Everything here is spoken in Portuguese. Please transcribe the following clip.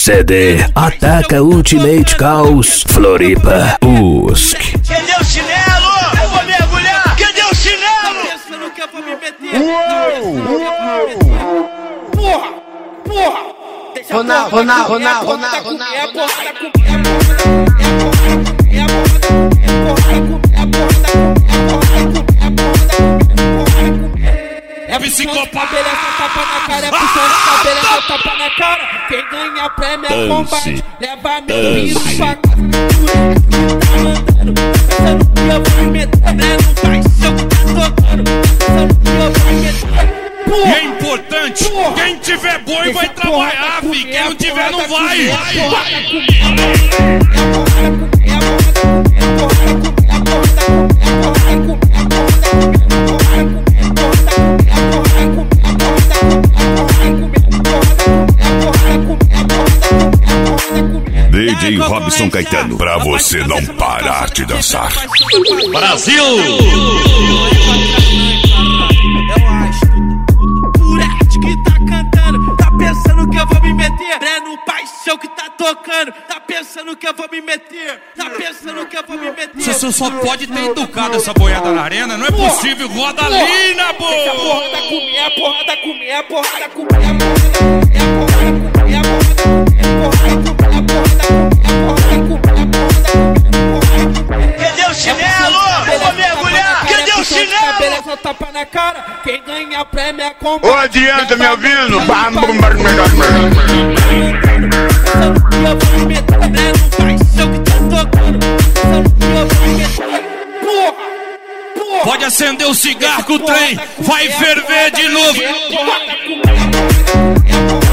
CD Ataca Ultimate Caos Floripa USC. Cadê o chinelo? Eu vou mergulhar! Cadê o chinelo? Tá pensando que eu vou me meter? Porra! Ronaldo. É psicopata! Tapa na cara, é puxando o cabelo, é tapa na cara. Quem ganha prêmio é combate. Leva meu filho pra casa. Tá mandando, pensando que eu vou me meter. Não faz seu que tá tocando. Pensando que eu vou me meter. E é importante, quem tiver boi vai trabalhar, fi. Quem não tiver não vai. DJ Robson Caetano, pra você não parar de dançar. Brasil! Que tá cantando, tá pensando que eu vou me meter? Breno Paixão que tá tocando, tá pensando que eu vou me meter? Tá pensando que eu vou me meter? Você só pode ter educado essa boiada na arena, não é possível, roda ali na boa! Essa porrada comer, porrada comer, porrada comer, Cadê o chinelo? Eu vou mergulhar! Cadê o chinelo? Beleza, tapa na cara. Quem ganha prêmio é combate. Ô, Adriano, tá me ouvindo? Pode acender o cigarro que o trem vai ferver de novo!